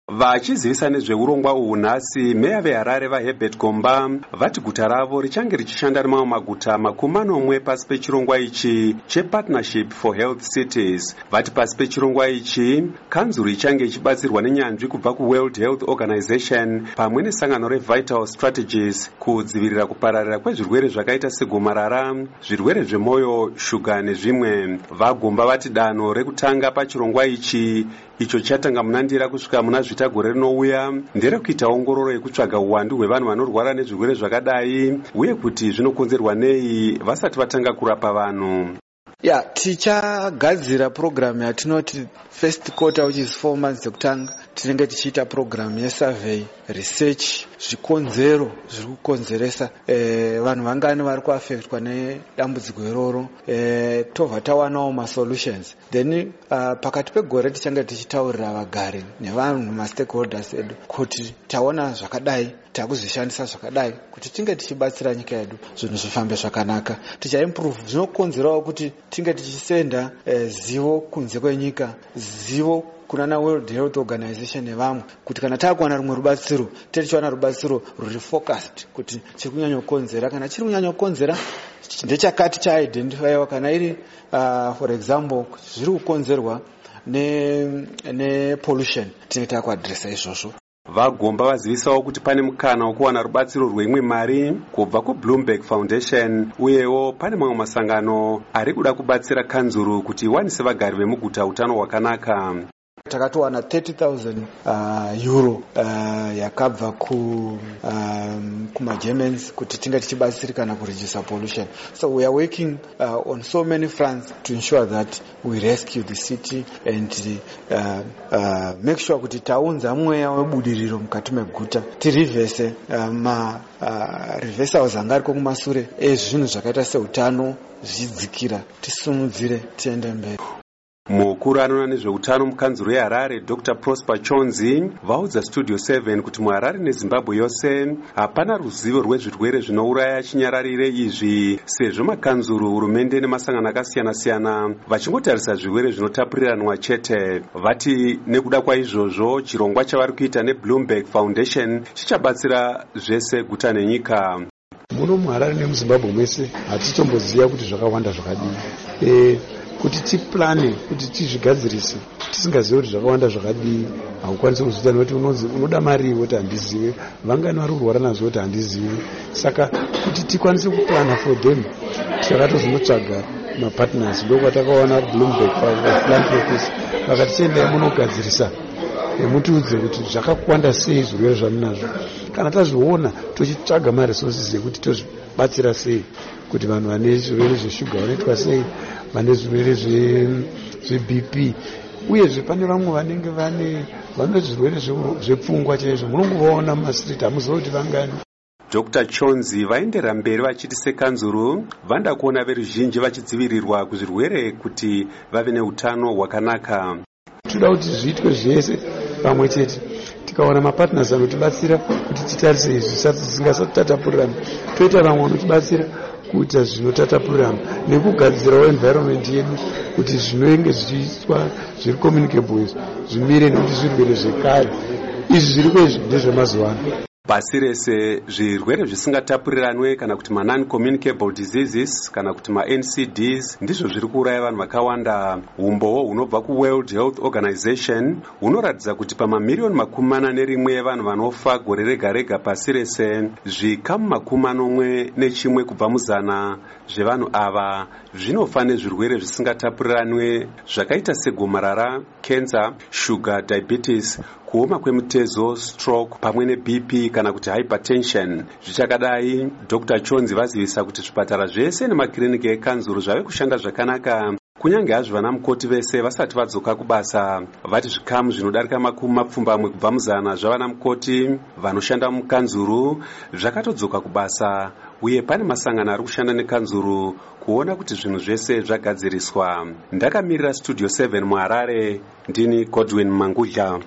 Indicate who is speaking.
Speaker 1: Vachizivisa nezveurongwa uhu nhasi, meya veHarare vaHerbert Gomba vati guta ravo richange richishanda nemamwe maguta 40 pasi pechirongwa ichi chePartnership for Health Cities. Vati pasi pechirongwa ichi, kanzuru ichange ichibatsirwa nenyanzvi kubva kuWorld Health Organization pamwe nesangano reVital Strategies kudzivirira kupararira kwezvirwere zvakaita segomarara, zvirwere zvemwoyo, shuga nezvimwe. VaGomba vati danho rekutanga pachirongwa ichi, icho chatanga munandira kusvika muna zvita gore rinouya, nderekuita ongororo yekutsvaga uwandu hwevanhu vanorwara nezvirwere zvakadai uye kuti zvinokonzerwa nei vasati vatanga kurapa vanhu.
Speaker 2: Tichagadzira program yatinoti first quarter, which is 4 months ekutanga. Tinenge tichiita program yesurvey, research, zvikonzero zviri kukonzeresa vanhu vangani vari kuaffectwa nedambudziko iroro, tobva tawanawo masolutions. Then pakati pegore tichange tichitaurira vagari nevanhu mastakeholders edu kuti taona zvakadai, takuzvishandisa zvakadai kuti tinge tichibatsira nyika yedu zvinhu zvifambe zvakanaka. Tichaimprove zvinokonzerawo kuti tinge tichisenda zivo kunze kwenyika, zivo kunana World Health Organization nevamwe, kuti kana takuwana rumwe rubatsiro tichiwana rubatsiro ruri focused, kuti chiri kunyanyokonzera, kana chiri kunyanyokonzera ndechakati chaidentifyiwa, kana iri for example zviri kukonzerwa nepollution, tinenge takuadresa izvozvo.
Speaker 1: VaGomba vazivisawo kuti pane mukana wekuwana rubatsiro rweimwe mari kubva kuBloomberg Foundation, uyewo pane mamwe masangano ari kuda kubatsira kanzuru kuti iwanise vagari vemuguta utano hwakanaka.
Speaker 2: Takatowana 30,000 euro yakabva kuma-Germans kuti tinge tichibatsirikana kureduce pollution. So we are working on so many fronts to ensure that we rescue the city and make sure kuti taunza mweya webudiriro mukati meguta, tirivhese reversals anga ariko kumasure ezvinhu zvakaita seutano zvidzikira, tisimudzire tiende mberi.
Speaker 1: Mukuru anoona nezveutano mukanzuru yeHarare Dr. Prosper Chonzi vaudza Studio 7 kuti muHarare neZimbabwe yose hapana ruzivo rwezvirwere zvinouraya chinyararire izvi, sezvo makanzuru, hurumende nemasangano akasiyana-siyana vachingotarisa zvirwere zvinotapuriranwa chete. Vati nekuda kwaizvozvo, chirongwa chavari kuita neBloomberg Foundation chichabatsira zvese guta nenyika.
Speaker 3: Muno muHarare nemuZimbabwe mese hatitomboziva kuti zvakawanda zvakadii. Kuti tiplane, kuti tizvigadzirise, tisingazivi kuti zvakawanda zvakadii, haukwanisi kuzviita nekuti unoda mari woti handizive, vangani vari kurwara nazvo kuti handizive. Saka kuti tikwanise kuplana for them, takatozonotsvaga mapartners. Ndokwatakaona Bloomberg Philanthropies vakati tiendai munogadzirisa, mutiudze kuti zvakawanda sei zvirwere zvamunazvo. Kana tazviona tochitsvaga maresources ekuti tozvibatsira sei, kuti vanhu vane zvirwere zveshuga vanoitwa sei, vane zvirwere zveBP, uyezve pane vamwe vanenge vane zvirwere zvepfungwa chaizvo, munongovaona mumastriti hamuzivi kuti vangani.
Speaker 1: Dr. Chonzi vaendera mberi vachiti sekanzuru vanda kuona veruzhinji vachidzivirirwa kuzvirwere kuti vave neutano hwakanaka.
Speaker 3: Toda kuti zviitwe zvese pamwe chete, tikaona mapartners anotibatsira kuti titarise izvi zvisingasati tatapurirana, toita vamwe vanotibatsira kuita zvinotatapurirana nekugadzirawo environment yedu kuti zvinenge zvichiitwa zviri communicable zvimire, nekuti zvirwere zvekare izvi zviri kwezvi ndezvemazuva ano.
Speaker 1: Pasi rese zvirwere zvisingatapuriranwe kana kuti non-communicable diseases kana kuti NCDs ndizvo zviri kuuraya vanhu vakawanda. Umbowo hunobva kuWorld Health Organization hunoratidza kuti pamamiliyoni 41 evanhu vanofa gore rega rega pasi rese, zvikamu 41 kubva muzana zvevanhu ava zvinofa nezvirwere zvisingatapuriranwe zvakaita segomarara, cancer, shuga, diabetes, kuoma kwemutezo, stroke pamwe neBP kana kuti hypertension. Zvichakadai, Dr. Chonzi vazivisa kuti zvipatara zvese nemakiriniki ekanzuru zvave kushanda zvakanaka, kunyange hazvo vana mukoti vese vasati vadzoka kubasa. Vati zvikamu zvinodarika 20 kubva muzana zvavana mukoti vanoshanda mukanzuru zvakatodzoka kubasa, uye pane masangano ari kushanda nekanzuru kuona kuti zvinhu zvese zvagadziriswa. Ndakamirira Studio 7 muHarare, ndini Godwin Mangudla.